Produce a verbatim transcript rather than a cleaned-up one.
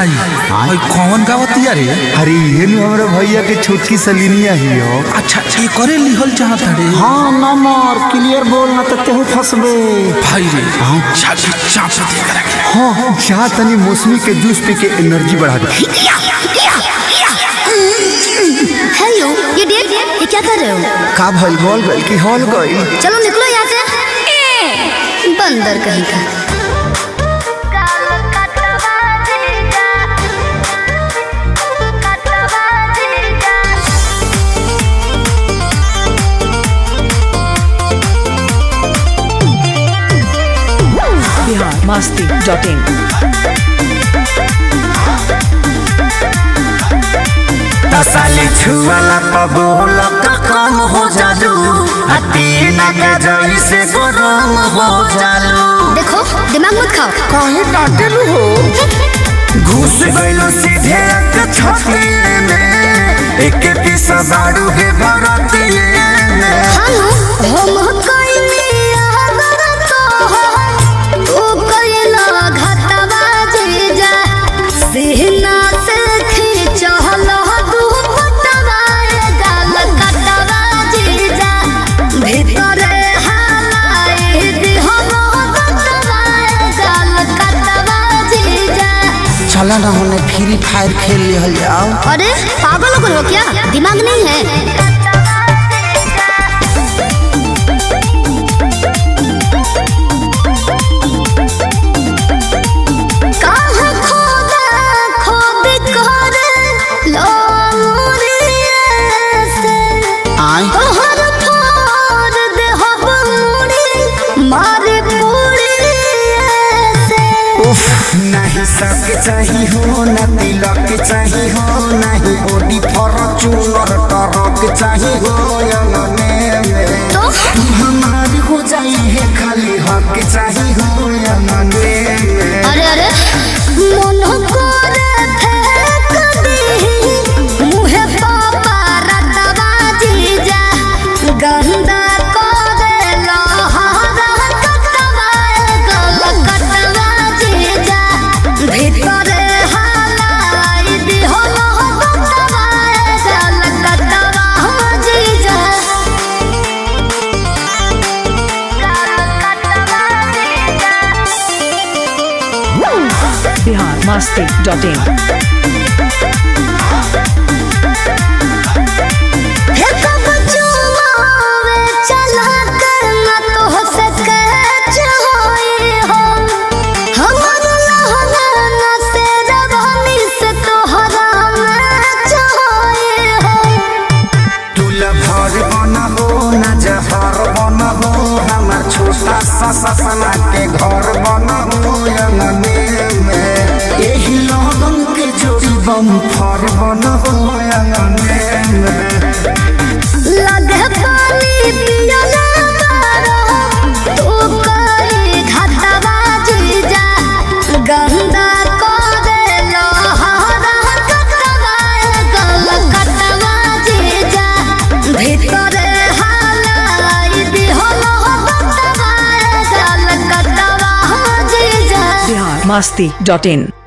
भाई भाई कौन गावतिया रे? अरे ये नु हमरा भैया के छोटकी सलीनिया ही हो। अच्छा ये करे लिहल चाहत रे? हां नंबर क्लियर बोल ना त तेहू फसबे भाई रे। हां छाती चाप दे कर रखे। हां जा तनी मौसमी के जूस पी के एनर्जी बढ़ा दे। हेलो ये डेट ये क्या कर रहे हो? का भाई बोल गई कि हॉल गई? चलो निकलो यहाँ से। बंदर कहीं का। Bihar Masti dot in. साली छुआला पबोल तो कम हो जालू, तीना के जैसे गरम हो जालू। देखो दिमाग मत खाओ। काहे डांटेलू हो? घुस गइलो सीधे एक छाती में, एक पीस बाड़ू के भरती में। हां हम कइली अगर तो तू कइला घाटवा जीजा, सीना से खींचल तू पटवा गाल कटवा जीजा, भीतरे हालाई दिहलो कटवा गाल कटवा जीजा। चला ना हमने फ्री फायर खेल लिहल जाओ। अरे पागल हो गए क्या? दिमाग नहीं है? नहीं सबके चाहिए हो ना तिलक चाहिए हो, नहीं बॉडी फॉर्च्यूनर ट्रक चाहिए हो। यंगने में तो हमारी हो जाई है खाली हक चाहिए हो। यंगने में अरे अरे मन करे फेंक दी मुहे पापा रटवा जीजा, गंदा करे लहरा कटवा गल कटवा जीजा, भीतरे हालाई दिहलो कटवा गल कटवा जीजा, गल कटवा जीजा। Bihar Masti dot in. हे कब चुमावे चला कर न तो हो सके होई हो, हमर लहना से रवानी से तोहरा मैच होई हो। तुला भर बना हो ना जहर बना हो, हमार छोटा सा सपना के घर बना हो। यंगने में यही लगन के जोड़ी बम फर बना हो। यंगने में लगे पानी पियला मारो तू करी घाटवा जीजा, गंदा करे लहरा कटवा गल कटवा जीजा, भीतरे हालाई दिहलो कटवा गल कटवा जीजा। बिहार मस्ती डॉट इन।